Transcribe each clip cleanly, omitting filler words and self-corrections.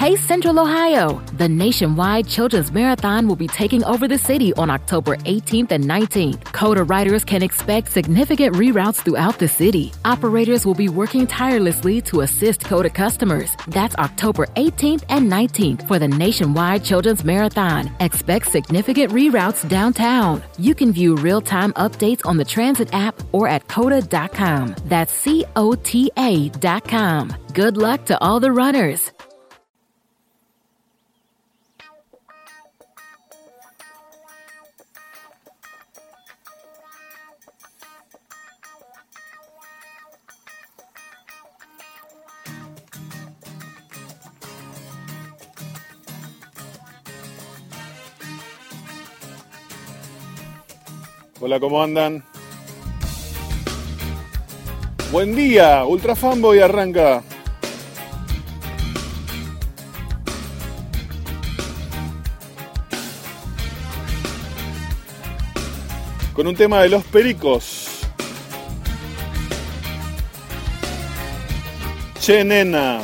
Hey, Central Ohio! The nationwide Children's Marathon will be taking over the city on October 18th and 19th. COTA riders can expect significant reroutes throughout the city. Operators will be working tirelessly to assist COTA customers. That's October 18th and 19th for the nationwide Children's Marathon. Expect significant reroutes downtown. You can view real-time updates on the Transit app or at COTA.com. That's COTA.com. Good luck to all the runners. Hola, ¿cómo andan? Buen día, Ultra Fanboy arranca. Con un tema de Los Pericos. Che, nena.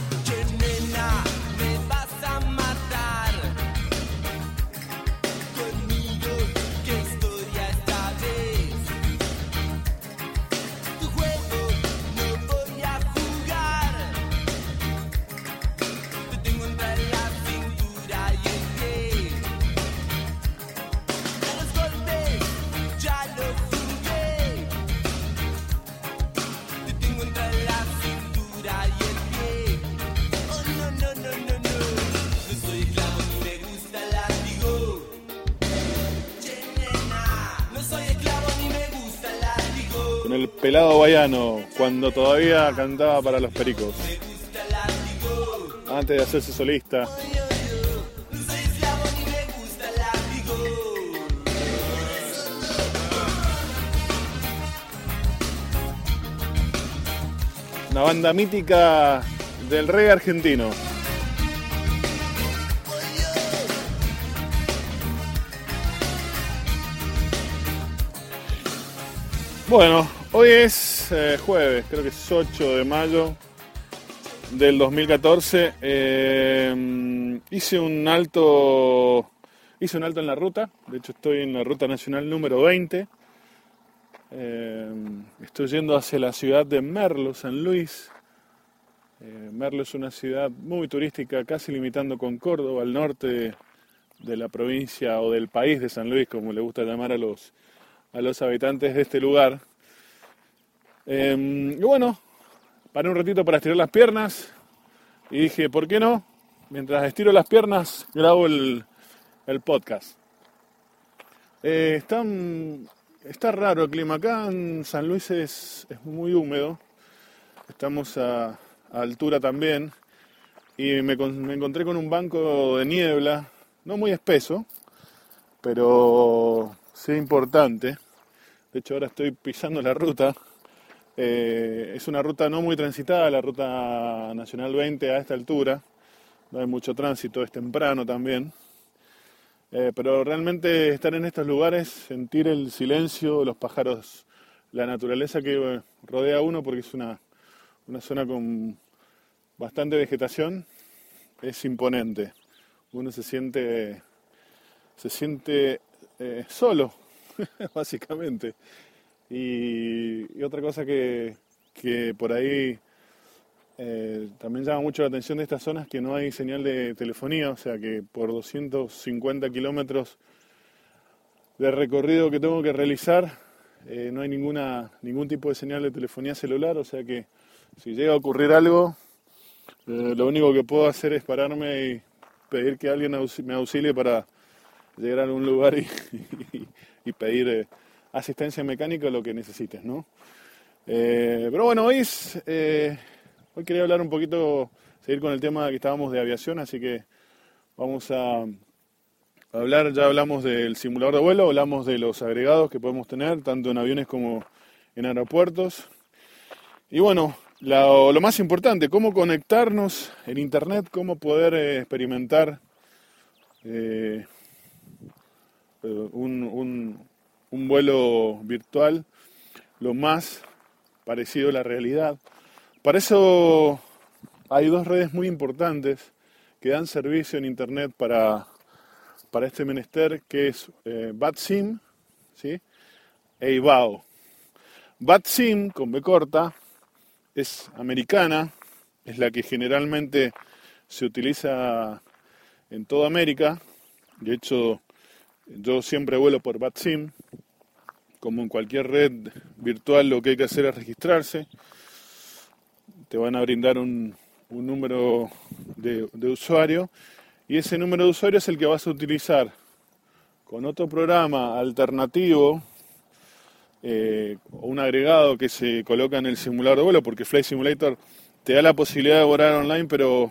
Con el pelado baiano, cuando todavía cantaba para Los Pericos, antes de hacerse solista. Una banda mítica del reggae argentino. Bueno, hoy es jueves, creo que es 8 de mayo del 2014. Hice un alto en la ruta. De hecho, estoy en la ruta nacional número 20. Estoy yendo hacia la ciudad de Merlo, San Luis. Merlo es una ciudad muy turística, casi limitando con Córdoba, al norte de la provincia o del país de San Luis, como le gusta llamar a los habitantes de este lugar. Y bueno, paré un ratito para estirar las piernas y dije, ¿por qué no? Mientras estiro las piernas, grabo el podcast. Está raro el clima. Acá en San Luis es muy húmedo. Estamos a altura también. Y me encontré con un banco de niebla, no muy espeso, pero sí importante. De hecho, ahora estoy pisando la ruta. Es una ruta no muy transitada, la ruta Nacional 20 a esta altura. No hay mucho tránsito, es temprano también. Pero realmente estar en estos lugares, sentir el silencio, los pájaros, la naturaleza que rodea a uno, porque es una zona con bastante vegetación, es imponente. Uno se siente solo, básicamente. Y otra cosa que por ahí también llama mucho la atención de estas zonas es que no hay señal de telefonía, o sea que por 250 kilómetros de recorrido que tengo que realizar no hay ningún tipo de señal de telefonía celular, o sea que si llega a ocurrir algo, lo único que puedo hacer es pararme y pedir que alguien me auxilie para llegar a algún lugar y pedir asistencia mecánica o lo que necesites, ¿no? Pero bueno, hoy quería hablar un poquito, seguir con el tema que estábamos de aviación, así que vamos a hablar, ya hablamos del simulador de vuelo, hablamos de los agregados que podemos tener, tanto en aviones como en aeropuertos. Y bueno, lo más importante, cómo conectarnos en internet, cómo poder experimentar un vuelo virtual lo más parecido a la realidad. Para eso hay dos redes muy importantes que dan servicio en internet para este menester, que es BatSim, ¿sí? E Ivao. BatSim, con B corta, es americana, es la que generalmente se utiliza en toda América. De hecho, yo siempre vuelo por BatSim. Como en cualquier red virtual, lo que hay que hacer es registrarse. Te van a brindar un número de usuario, y ese número de usuario es el que vas a utilizar con otro programa alternativo, o un agregado que se coloca en el simulador de vuelo, porque Flight Simulator te da la posibilidad de volar online, pero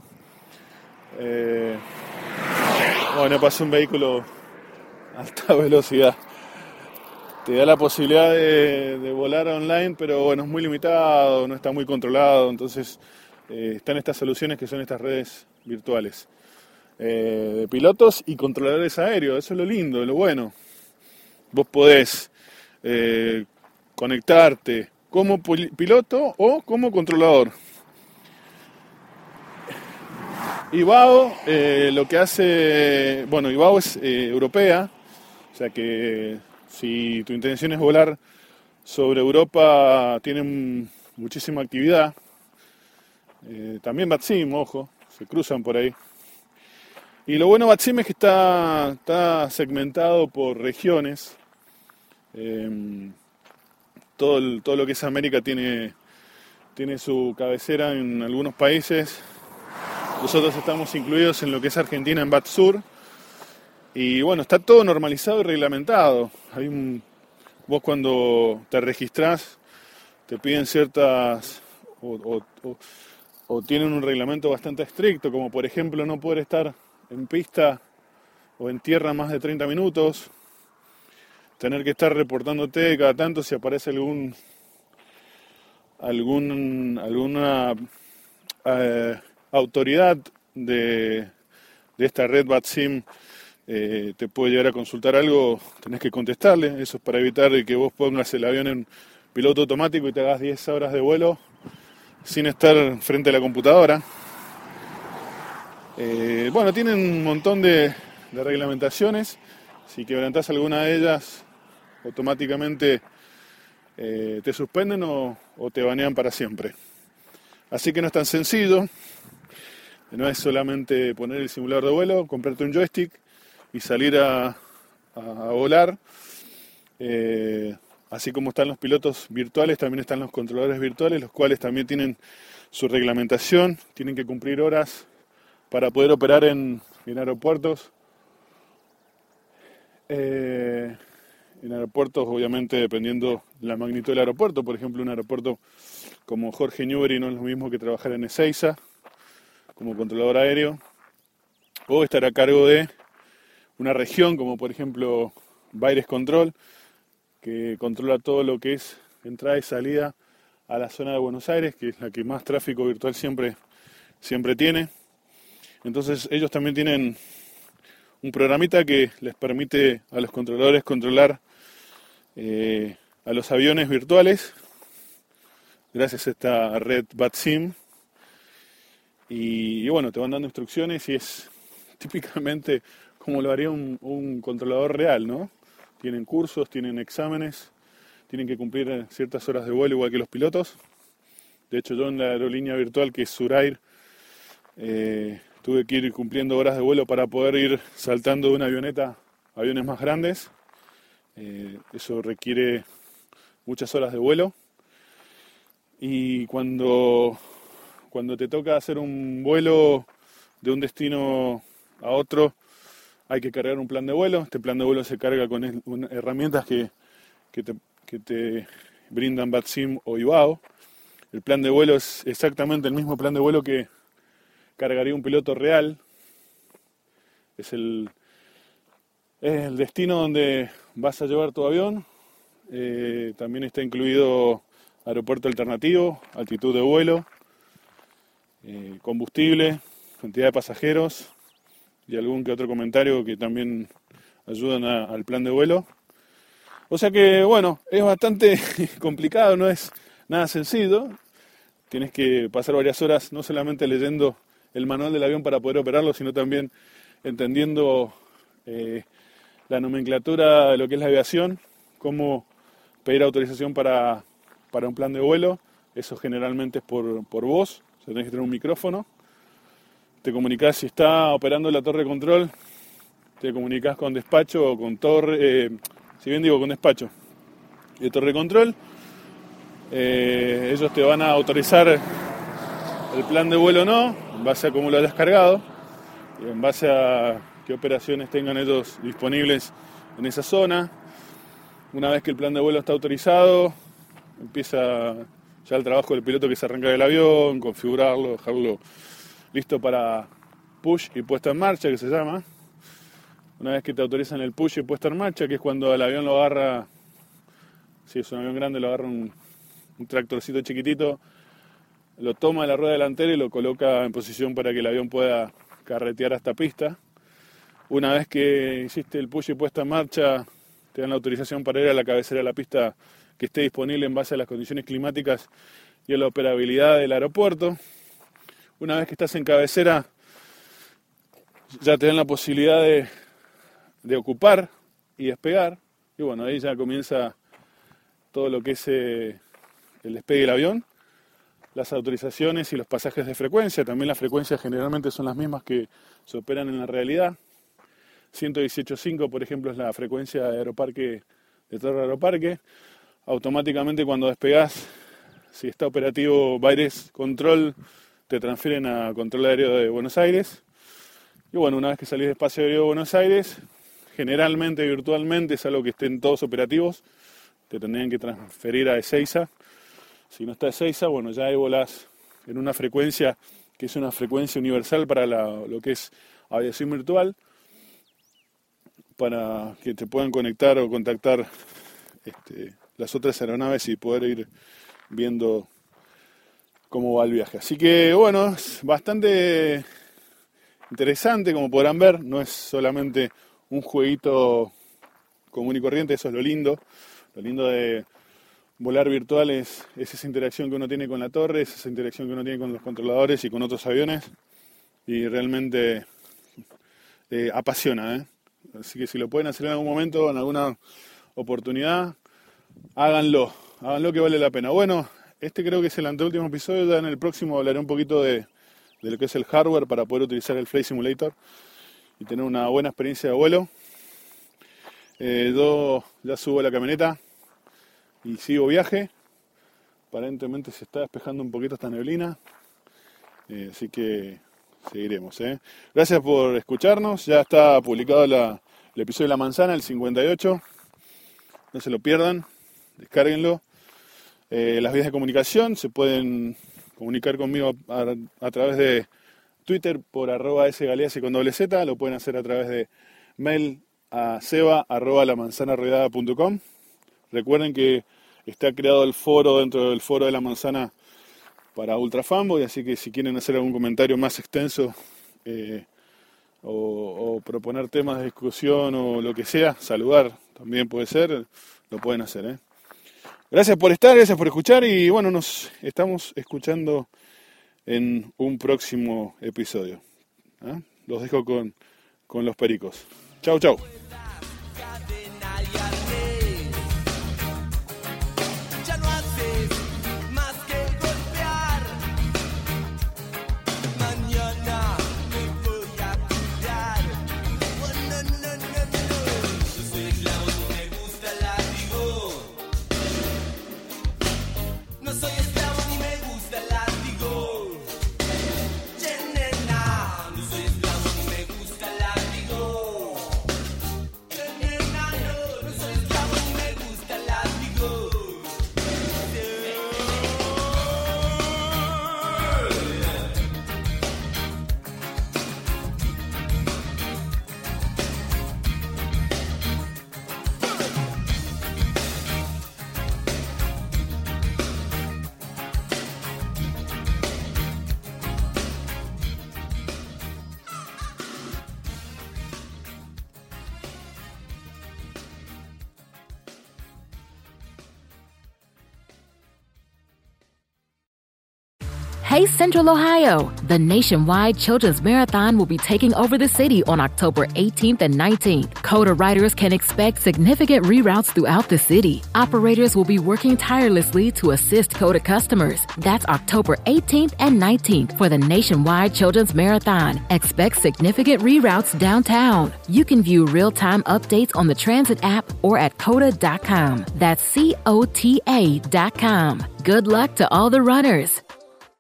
bueno, pasa un vehículo a alta velocidad. Te da la posibilidad de volar online, pero bueno, es muy limitado, no está muy controlado. Entonces están estas soluciones que son estas redes virtuales de pilotos y controladores aéreos. Eso es lo lindo, lo bueno. Vos podés conectarte como piloto o como controlador. Ivao lo que hace, bueno, Ivao es europea, o sea que si tu intención es volar sobre Europa, tienen muchísima actividad. También BatSim, ojo, se cruzan por ahí. Y lo bueno de BatSim es que está segmentado por regiones. Todo lo que es América tiene su cabecera en algunos países. Nosotros estamos incluidos en lo que es Argentina, en BatSur. Y bueno, está todo normalizado y reglamentado. Vos cuando te registrás, te piden ciertas, o tienen un reglamento bastante estricto, como por ejemplo no poder estar en pista o en tierra más de 30 minutos, tener que estar reportándote cada tanto si aparece alguna autoridad de esta red BatSim. Te puede llegar a consultar algo, tenés que contestarle. Eso es para evitar que vos pongas el avión en piloto automático y te hagas 10 horas de vuelo sin estar frente a la computadora. Bueno, tienen un montón de reglamentaciones. Si quebrantás alguna de ellas, automáticamente te suspenden o te banean para siempre. Así que no es tan sencillo. No es solamente poner el simulador de vuelo, comprarte un joystick y salir a volar. Así como están los pilotos virtuales, también están los controladores virtuales, los cuales también tienen su reglamentación, tienen que cumplir horas para poder operar en aeropuertos. En aeropuertos, obviamente, dependiendo de la magnitud del aeropuerto. Por ejemplo, un aeropuerto como Jorge Newbery no es lo mismo que trabajar en Ezeiza como controlador aéreo, o estar a cargo de una región como por ejemplo Baires Control, que controla todo lo que es entrada y salida a la zona de Buenos Aires, que es la que más tráfico virtual siempre tiene. Entonces ellos también tienen un programita que les permite a los controladores controlar a los aviones virtuales gracias a esta red BatSim. Y bueno, te van dando instrucciones y es típicamente como lo haría un controlador real, ¿no? Tienen cursos, tienen exámenes, tienen que cumplir ciertas horas de vuelo igual que los pilotos. De hecho, yo en la aerolínea virtual que es Surair, tuve que ir cumpliendo horas de vuelo para poder ir saltando de una avioneta a aviones más grandes. Eso requiere muchas horas de vuelo. Y cuando te toca hacer un vuelo de un destino a otro, hay que cargar un plan de vuelo. Este plan de vuelo se carga con herramientas que te brindan BatSim o Ivao. El plan de vuelo es exactamente el mismo plan de vuelo que cargaría un piloto real. Es el destino donde vas a llevar tu avión. También está incluido aeropuerto alternativo, altitud de vuelo, combustible, cantidad de pasajeros y algún que otro comentario que también ayudan al plan de vuelo. O sea que, bueno, es bastante complicado, no es nada sencillo. Tienes que pasar varias horas no solamente leyendo el manual del avión para poder operarlo, sino también entendiendo la nomenclatura de lo que es la aviación, cómo pedir autorización para un plan de vuelo. Eso generalmente es por voz, o sea, tenés que tener un micrófono. Te comunicás, si está operando la torre de control, te comunicás con despacho o con torre, si bien digo con despacho y torre de control, ellos te van a autorizar el plan de vuelo o no, en base a cómo lo hayas cargado y en base a qué operaciones tengan ellos disponibles en esa zona. Una vez que el plan de vuelo está autorizado, empieza ya el trabajo del piloto, que es arrancar el avión, configurarlo, dejarlo listo para push y puesta en marcha, que se llama. Una vez que te autorizan el push y puesta en marcha, que es cuando el avión lo agarra, si es un avión grande, lo agarra un tractorcito chiquitito, lo toma de la rueda delantera y lo coloca en posición para que el avión pueda carretear hasta pista. Una vez que hiciste el push y puesta en marcha, te dan la autorización para ir a la cabecera de la pista que esté disponible en base a las condiciones climáticas y a la operabilidad del aeropuerto. Una vez que estás en cabecera, ya te dan la posibilidad de ocupar y despegar. Y bueno, ahí ya comienza todo lo que es el despegue del avión, las autorizaciones y los pasajes de frecuencia. También las frecuencias generalmente son las mismas que se operan en la realidad. 118.5, por ejemplo, es la frecuencia de aeroparque, de Torre Aeroparque. Automáticamente cuando despegás, si está operativo Baires Control, te transfieren a Control Aéreo de Buenos Aires. Y bueno, una vez que salís de Espacio Aéreo de Buenos Aires, generalmente, virtualmente, es algo que estén todos operativos, te tendrían que transferir a Ezeiza. Si no está Ezeiza, bueno, ya ahí volás en una frecuencia que es una frecuencia universal para lo que es aviación virtual, para que te puedan conectar o contactar las otras aeronaves y poder ir viendo cómo va el viaje. Así que bueno, es bastante interesante, como podrán ver. No es solamente un jueguito común y corriente, eso es lo lindo. Lo lindo de volar virtual es esa interacción que uno tiene con la torre, es esa interacción que uno tiene con los controladores y con otros aviones. Y realmente apasiona, Así que si lo pueden hacer en algún momento, en alguna oportunidad, háganlo que vale la pena. Bueno, creo que es el anteúltimo episodio. Ya en el próximo hablaré un poquito de lo que es el hardware para poder utilizar el Flight Simulator y tener una buena experiencia de vuelo. Yo ya subo a la camioneta y sigo viaje. Aparentemente se está despejando un poquito esta neblina, así que seguiremos. Gracias por escucharnos. Ya está publicado el episodio de La Manzana, el 58. No se lo pierdan, descárguenlo. Las vías de comunicación: se pueden comunicar conmigo a través de Twitter por @sgaleasi con doble Z. Lo pueden hacer a través de mail a seba@lamanzanaruedada.com. Recuerden que está creado el foro dentro del foro de La Manzana para Ultra Fanboy, así que si quieren hacer algún comentario más extenso o proponer temas de discusión o lo que sea, saludar también puede ser, lo pueden hacer. Gracias por estar, gracias por escuchar y bueno, nos estamos escuchando en un próximo episodio. Los dejo con los pericos. Chau, chau. Hey, Central Ohio! The nationwide Children's Marathon will be taking over the city on October 18th and 19th. COTA riders can expect significant reroutes throughout the city. Operators will be working tirelessly to assist COTA customers. That's October 18th and 19th for the nationwide Children's Marathon. Expect significant reroutes downtown. You can view real-time updates on the Transit app or at COTA.com. That's COTA.com. Good luck to all the runners.